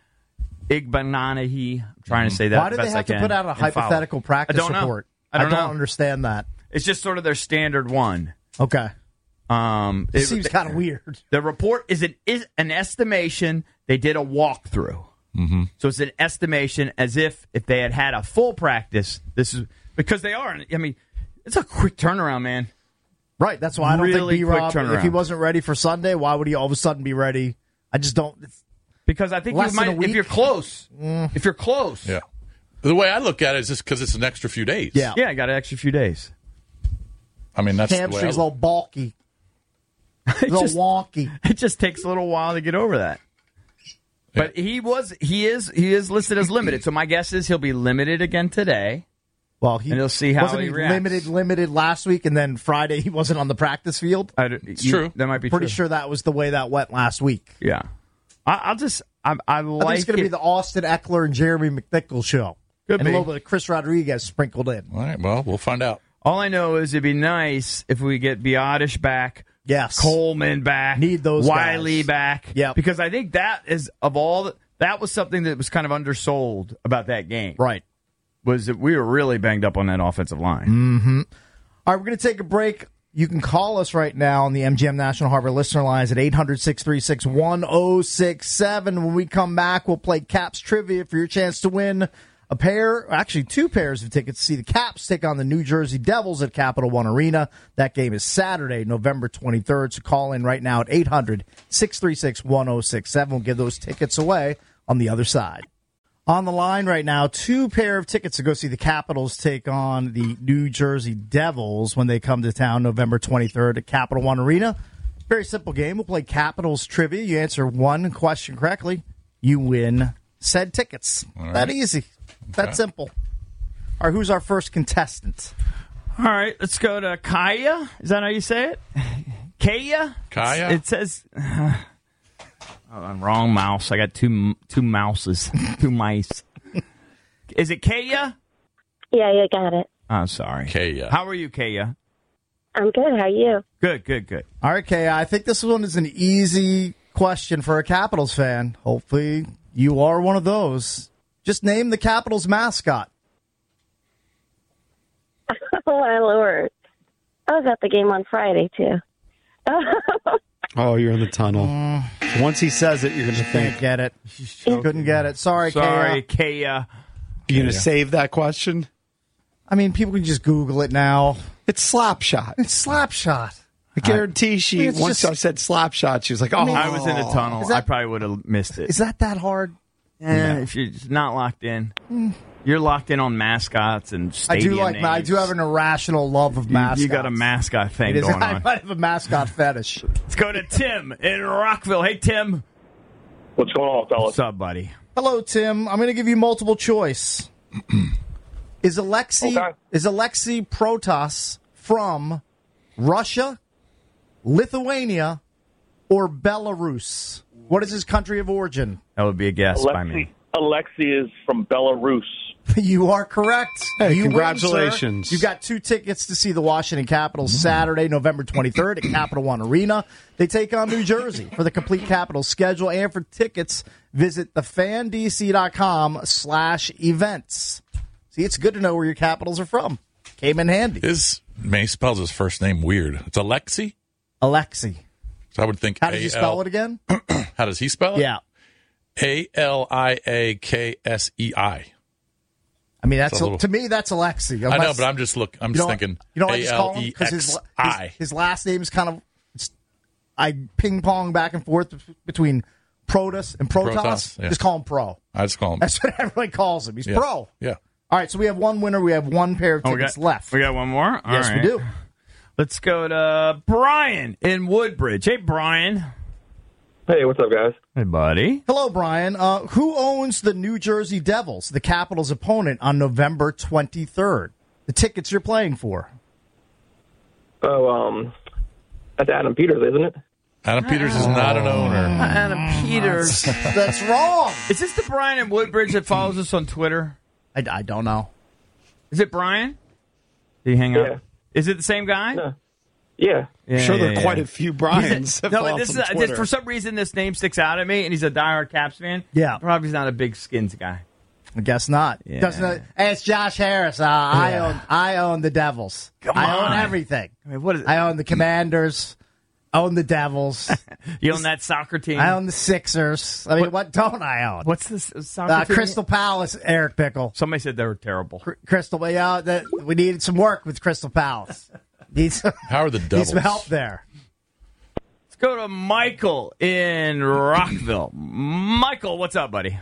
Igbananahi. I'm trying to say that. Why do the they best have I to can, put out a and follow. hypothetical practice I don't know. report? I don't, know. understand that. It's just sort of their standard one. Okay. Um, It seems kind of weird. The report is an is an estimation. They did a walkthrough, Mm-hmm. so it's an estimation as if if they had had a full practice. This is because they are. I mean, it's a quick turnaround, man. Right. That's why I don't Really think quick B-Rob, if turnaround. he wasn't ready for Sunday, why would he all of a sudden be ready? I just don't. Because I think Less you than a might, week? if you're close, if you're close, Yeah. The way I look at it is just because it's an extra few days. Yeah. yeah, I got an extra few days. I mean, that's the way I Hamstring's a look. little bulky, a It little just, wonky. it just takes a little while to get over that. But he was, he is, he is listed as limited. So my guess is he'll be limited again today. Well, he And you'll see how wasn't he he reacts. limited, limited last week, and then Friday he wasn't on the practice field. I, it's true. That might be Pretty true. sure that was the way that went last week. Yeah. I, I'll just, I, I I like think it's going to it. be the Austin Eckler and Jeremy McNichol show. Could and be. a little bit of Chris Rodriguez sprinkled in. All right. Well, we'll find out. All I know is it'd be nice if we get Biotish back, Yes. Coleman back, Need those Wiley guys. back. Yep. Because I think that is of all the, that was something that was kind of undersold about that game. Right. Was that we were really banged up on that offensive line. Mm-hmm. All right, we're going to take a break. You can call us right now on the M G M National Harbor listener lines at eight hundred, six three six, one oh six seven. When we come back, we'll play Caps Trivia for your chance to win a pair, actually two pairs of tickets to see the Caps take on the New Jersey Devils at Capital One Arena. That game is Saturday, November twenty-third. So call in right now at eight hundred, six three six, one oh six seven. We'll give those tickets away on the other side. On the line right now, two pair of tickets to go see the Capitals take on the New Jersey Devils when they come to town November twenty-third at Capital One Arena. Very simple game. We'll play Capitals Trivia. You answer one question correctly, you win said tickets. All That right. easy. That Okay. simple. All right, who's our first contestant? All right, let's go to Kaya. Is that how you say it? Kaya? Kaya? It says. Oh, I'm wrong mouse. I got two two mouses, two mice. Is it Kaya? Yeah, you got it. I'm sorry. Kaya. How are you, Kaya? I'm good. How are you? Good, good, good. All right, Kay, I think this one is an easy question for a Capitals fan. Hopefully you are one of those. Just name the Capitals mascot. Oh, my Lord. I was at the game on Friday, too. Oh, you're in the tunnel. Mm. Once he says it, you're going to Can't think, get it. Couldn't get it. Sorry, Sorry, Kay. Kaya. you're going to save that question? I mean, people can just Google it now. It's Slapshot. It's Slapshot. I guarantee she, It's once just- I said slap shot, she was like, oh. I, mean, I was in a tunnel. Is that- I probably would have missed it. Is that that hard? Eh, if you're just not locked in. You're locked in on mascots and I stadium do like. names. I do have an irrational love of You- mascots. You got a mascot thing It is, going I on. might have a mascot fetish. Let's go to Tim in Rockville. Hey, Tim. What's going on, fellas? What's up, buddy? Hello, Tim. I'm going to give you multiple choice. Is Alexei Okay. is Alexei Protas from Russia, Lithuania, or Belarus? What is his country of origin? That would be a guess by me. Alexi, Alexi is from Belarus. You are correct. Hey, You win, congratulations. sir. You got two tickets to see the Washington Capitals Saturday, November twenty-third at Capital One Arena. They take on New Jersey. For the complete Capitals schedule and for tickets, visit thefandc.com slash events. See, it's good to know where your Capitals are from. Came in handy. His May spells his first name weird. It's Alexi. Alexei. So I would think. How does he A L spell it again? How does he spell it? Yeah. A L I A K S E I. I mean, that's It's a little- to me, that's Alexei. I know, Unless- but I'm just look. I'm You just know what- thinking. You know what I A just call L him? E Because X his, I. his, his last name is kind of, it's, I ping pong back and forth between Protas and Protas. Protas, yeah. Just call him Pro. I just call him. That's what everybody calls him. He's Yeah. Pro. Yeah. All right, so we have one winner. We have one pair of Oh, we tickets got- left. We got one more? All yes, right. we do. Let's go to Brian in Woodbridge. Hey, Brian. Hey, what's up, guys? Hey, buddy. Hello, Brian. Uh, who owns the New Jersey Devils, the Capitals' opponent, on November twenty-third? The tickets you're playing for. Oh, um, that's Adam Peters, isn't it? Adam Peters is not an owner. Adam Peters. That's wrong. Is this the Brian in Woodbridge that follows us on Twitter? I, I don't know. Is it Brian? Did he hang Yeah. out? Is it the same guy? No. Yeah. Yeah, I'm sure yeah, there are yeah. quite a few Brians. that No, follow this us is on uh, Twitter. for some reason this name sticks out at me, and he's a diehard Caps fan. Yeah. Probably he's not a big Skins guy. I guess not. Yeah. Doesn't it? Hey, it's Josh Harris. Uh, I Yeah. own. I own the Devils. Come I own on. everything. I mean, what is? I own the Commanders. Own the Devils. You own that soccer team? I own the Sixers. I mean, what, what don't I own? What's this uh, soccer Uh, team? Crystal Palace. Eric Pickle. Somebody said they were terrible. Cr- Crystal. Well, yeah, that we needed some work with Crystal Palace. Needs How are the need Devils? some help there. Let's go to Michael in Rockville. Michael, what's up, buddy?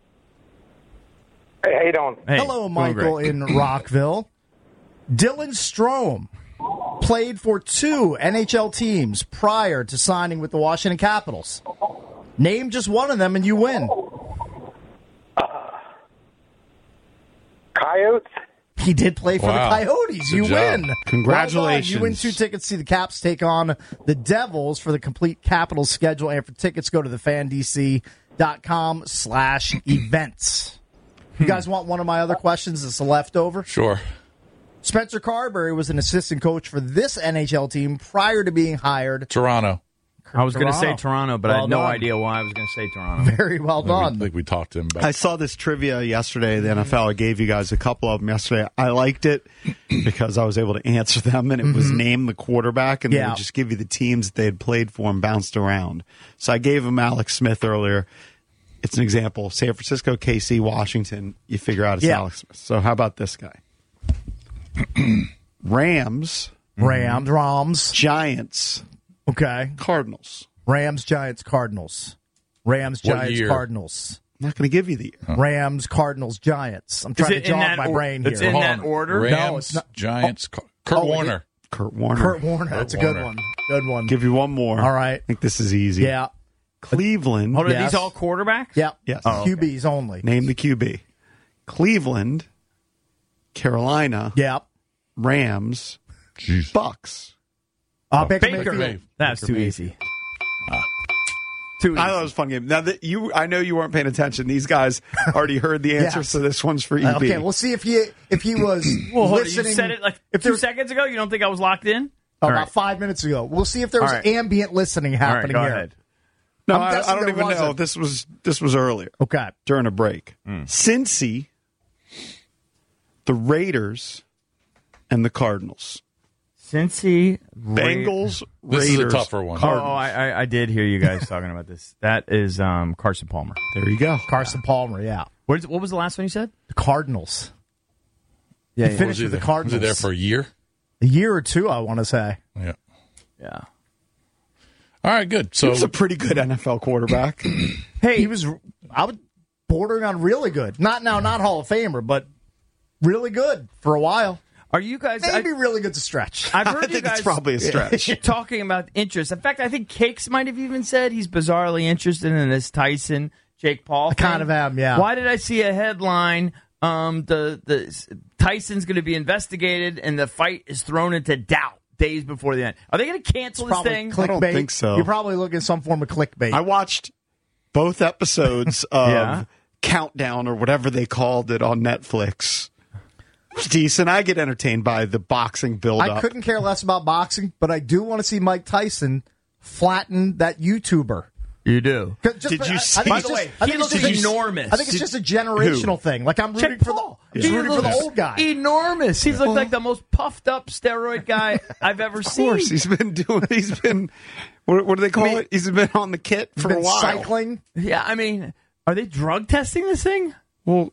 Hey, how you doing? Hey, Hello, doing Michael great. in Rockville. Dylan Strome played for two N H L teams prior to signing with the Washington Capitals. Name just one of them and you win. Coyotes? He did play for Wow. the Coyotes. Good you job. win. Congratulations. Well done. You win two tickets to see the Caps take on the Devils. For the complete Capitals schedule and for tickets, go to thefandc.com slash events. You guys want one of my other questions that's a leftover? Sure. Spencer Carberry was an assistant coach for this N H L team prior to being hired. Toronto. I was going to say Toronto. Toronto, but I Well had no done. idea why I was going to say Toronto. Very well I think we- done. I think we talked to him about I saw this trivia yesterday, the N F L. I gave you guys a couple of them yesterday. I liked it because I was able to answer them, and it was name the quarterback, and they Yeah. would just give you the teams that they had played for and bounced around. So I gave him Alex Smith earlier. It's an example. San Francisco, K C, Washington. You figure out it's Yeah. Alex Smith. So how about this guy? Rams, Rams, Rams. Giants, Okay. Cardinals. Rams, Giants, Cardinals. Rams, What Giants, year? Cardinals. I'm not going to give you the year. Rams, Cardinals, Giants. I'm Is trying it to in jog that my or- brain it's here. in Hold that on. order? Rams, No, it's not- Giants, Car- Kurt Oh, it- Warner. Kurt Warner. Kurt Warner. That's a good Warner. one. Good one. Give you one more. All right. I think this is easy. Yeah. Cleveland. Hold on, Yes. these all quarterbacks? Yep. Yes. Oh, okay. Q Bs only. Name the Q B. Cleveland, Carolina, Yep. Rams, Jeez. Bucks. Uh, Baker Baker. Mayfield. That's Baker too Mayfield. easy. Too easy. I thought it was a fun game. Now that you, I know you weren't paying attention. These guys already heard the answer, Yes. so this one's for E B. Uh, okay, we'll see if he if he was Well, hold on, listening. you said it like if two there, seconds ago. You don't think I was locked in? about All right. five minutes ago. We'll see if there was All right. ambient listening All right, happening go here. ahead. no, I'm I, guessing I don't there even know. wasn't. This was this was earlier Okay. during a break. Cincy, the Raiders, and the Cardinals. Cincy, Bengals, This is a Raiders. tougher one. Oh, Cardinals. oh I, I, I did hear you guys talking about this. That is um, Carson Palmer. There you go. Carson Palmer, yeah. What, is, what was the last one you said? The Cardinals. Yeah, He yeah. finished Was he with the there- Cardinals. Was he there for a year? a year or two, I want to say. Yeah. Yeah. All right, good. So he was a pretty good N F L quarterback. Hey, he was. I would bordering on really good. Not now, not Hall of Famer, but really good for a while. Are you guys maybe I, really good to stretch? I've heard I you think guys it's probably a stretch. talking about interest. In fact, I think Cakes might have even said he's bizarrely interested in this Tyson Jake Paul. I thing. kind of am, yeah. Why did I see a headline? Um, the the Tyson's going to be investigated, and the fight is thrown into doubt days before the end. Are they going to cancel It's this thing? Clickbait. I don't think so. You're probably looking at some form of clickbait. I watched both episodes of Yeah. Countdown or whatever they called it on Netflix. It was decent. I get entertained by the boxing build-up. I couldn't care less about boxing, but I do want to see Mike Tyson flatten that YouTuber. You do. Just, Did you I, see- I think By it's the just- way, I he think it's looks just a- enormous. I think it's just a generational thing. Like I'm rooting Jake for the, Paul. I'm just He rooting for the looks old guy. Enormous. He's looked like the most puffed up steroid guy I've ever Of seen. course, he's been doing. He's been. What, what do they call I mean, it? He's been on the kit for Been a while. cycling. Yeah, I mean, are they drug testing this thing? Well,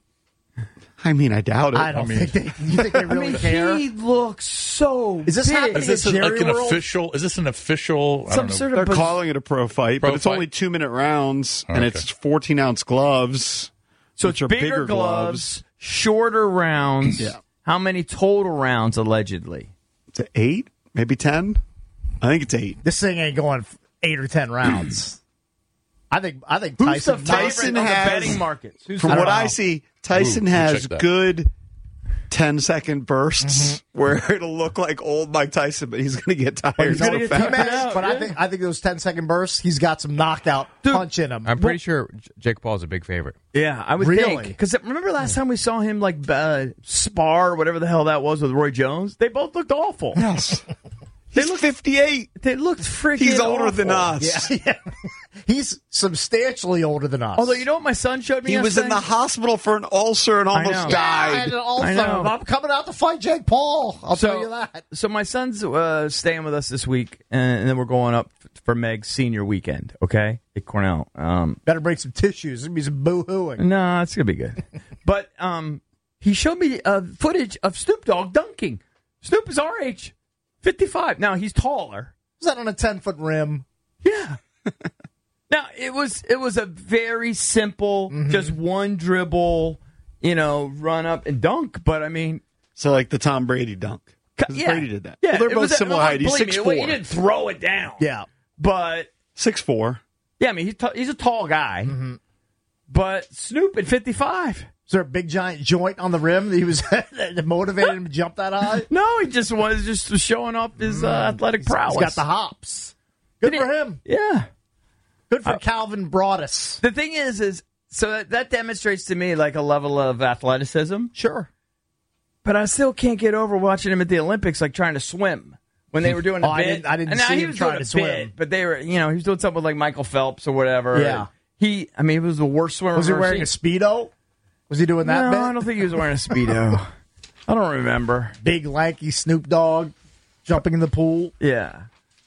I mean, I doubt it. I don't I mean, think they. You think they really I mean, care? he looks so Is this big. happening is this at an, Jerry like an World? official? Is this an official? I Some don't know. sort they're of biz- calling it a pro fight, Pro but it's fight? only two minute rounds, and Okay. it's fourteen ounce gloves. So which it's are bigger, gloves, shorter rounds. Yeah. How many total rounds allegedly? It's an eight, maybe ten. I think it's eight. This thing ain't going f- eight or ten rounds. I think. I think Who's Tyson. the favorite Tyson on the has- betting markets? Who's From the- what don't I know. see, Tyson Ooh, has check that. good ten second bursts where it'll look like old Mike Tyson, but he's going to get tired. he's gonna so get fast. He may, out, but yeah. I think. I think those ten second bursts. He's got some knockout punch in him. I'm pretty sure J- Jake Paul's a big favorite. Yeah, I would Really? think. Because remember last time we saw him like uh, spar, or whatever the hell that was with Roy Jones? They both looked awful. Yes. He's fifty-eight. They looked freaking He's older awful. than us. Yeah, yeah. He's substantially older than us. Although, you know what my son showed me He was in yesterday? the hospital for an ulcer and I almost know. I died. had an ulcer. I know. I'm coming out to fight Jake Paul. I'll so, tell you that. So my son's uh, staying with us this week, and, and then we're going up f- for Meg's senior weekend, okay, at Cornell. Um, Better bring some tissues. There'll be some boo-hooing. no, it's going to be good. But um, he showed me uh, footage of Snoop Dogg dunking. Snoop is our age, fifty-five. Now, he's taller. Is that on a ten-foot rim? Yeah. Now it was it was a very simple, Mm-hmm. just one dribble, you know, run up and dunk. But I mean, So like the Tom Brady dunk. 'Cause yeah, Brady did that. Yeah, Well, they're it both was a- similar no, height. He's believe me, six four. He didn't throw it down. Yeah. But Six four. yeah, I mean he's t- he's a tall guy. Mm-hmm. But Snoop at fifty-five. Is there a big giant joint on the rim that he was that motivated him to jump that high? No, he just was just showing off his uh, athletic prowess. He's got the hops. Good Did for he- him. Yeah. Good for Calvin Broadus. The thing is, is so that, that demonstrates to me like a level of athleticism. Sure. But I still can't get over watching him at the Olympics, like trying to swim when they were doing a Oh, I bit. didn't- I didn't and now see he him was trying doing a to swim. bit, but they were, you know, he was doing something with like Michael Phelps or whatever. Yeah. He, I mean, he was the worst swimmer. Was he I've ever wearing a seen. Speedo? Was he doing that No, bit? I don't think he was wearing a Speedo. I don't remember. Big, lanky Snoop Dogg jumping in the pool. Yeah.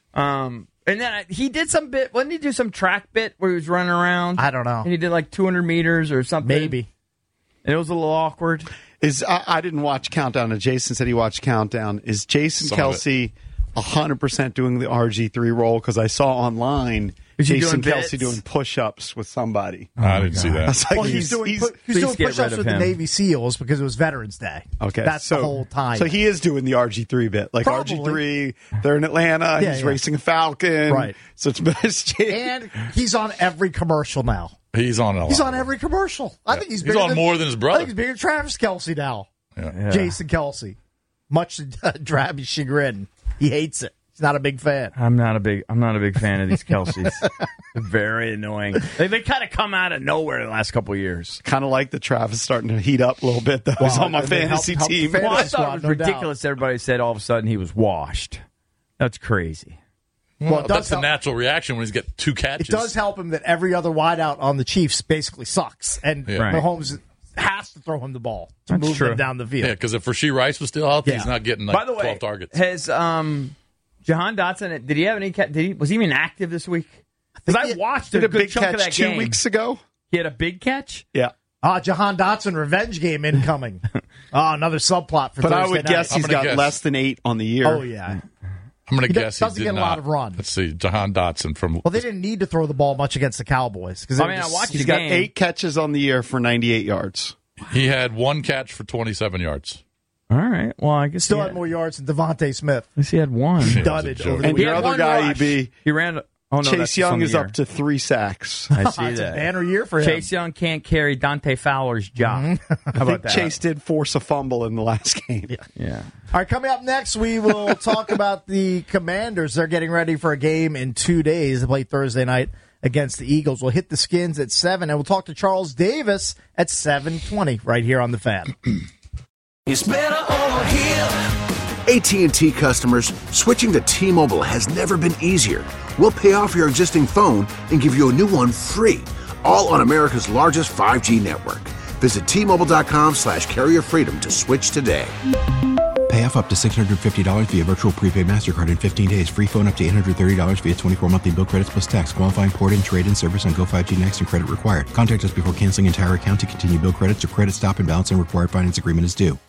Um, and then I, he did some bit. Wasn't he do some track bit where he was running around? I don't know. And he did like two hundred meters or something. Maybe. And it was a little awkward. Is I, I didn't watch Countdown, and Jason said he watched Countdown. Is Jason Some of Kelsey one hundred percent doing the R G three role? Because I saw online Is he Jason doing Kelsey bits? doing push-ups with somebody. I didn't see I that. was like, Well, he's, he's, doing he's- pu- he's Please doing get rid push-ups of with him. the Navy SEALs because it was Veterans Day. okay. That's so, the whole time. So he is doing the R G three bit, like Probably. R G three. They're in Atlanta. Yeah, he's yeah. racing a Falcon. Right. So it's best. And he's on every commercial now. He's on a lot. He's on every commercial. I think he's He's bigger on than, more than his brother. I think he's bigger than Travis Kelsey now. Yeah. Jason Kelsey. Much to uh, Drabby's chagrin. He hates it. He's not a big fan. I'm not a big. I'm not a big fan of these Kelseys. They're very annoying. They, they kind of come out of nowhere the last couple of years. Kind of like the Travis starting to heat up a little bit, though. He's Well, on my and they fantasy help- help team. the Well, I Fantasy thought it squad, was no doubt. ridiculous. Everybody said all of a sudden he was washed. That's crazy. Well, Well, it does that's the help- natural reaction when he's got two It catches. does help him that every other wideout on the Chiefs basically sucks, and Yeah. Right. Mahomes has to throw him the ball to That's move true. him down the field. Yeah, because if Rasheed Rice was still healthy, Yeah. he's not getting like By the way, twelve targets. has um, Jahan Dotson? Did he have any? ca- Did he was he even active this week? Because I, he- watched Did a a good big chunk catch of that two game. weeks ago. He had a big catch. Yeah. Ah, Jahan Dotson revenge game incoming. Ah, another subplot for But Thursday I would night. guess I'm he's gonna got guess. less than eight on the year. Oh yeah, I'm going He to do- guess he doesn't did get a not. lot of run. Let's see, Jahan Dotson from. Well, they didn't need to throw the ball much against the Cowboys because I mean, I watched He's the got game. eight catches on the year for ninety-eight yards. He had one catch for twenty-seven yards. All right. Well, I guess still he had more yards than Devontae Smith. I guess he had one. Dudded over the And weekend. your other guy, E B, He ran. Oh, no, that's Chase just Young on the is year. up to three sacks. I see It's a that. banner year for him. Chase Young can't carry Dante Fowler's job. I How think about that? Chase did force a fumble in the last game. Yeah. Yeah. All right, coming up next, we will talk about the Commanders. They're getting ready for a game in two days. They play Thursday night against the Eagles. We'll hit the Skins at seven, and we'll talk to Charles Davis at seven twenty right here on The Fan. It's better over here. A T and T customers, switching to T-Mobile has never been easier. We'll pay off your existing phone and give you a new one free, all on America's largest five G network. Visit T-Mobile.com slash carrier freedom to switch today. Pay off up to six hundred fifty dollars via virtual prepaid MasterCard in fifteen days. Free phone up to eight hundred thirty dollars via twenty-four monthly bill credits plus tax. Qualifying port-in, trade-in service on Go five G Next and credit required. Contact us before canceling entire account to continue bill credits or credit stop and balance and required finance agreement is due.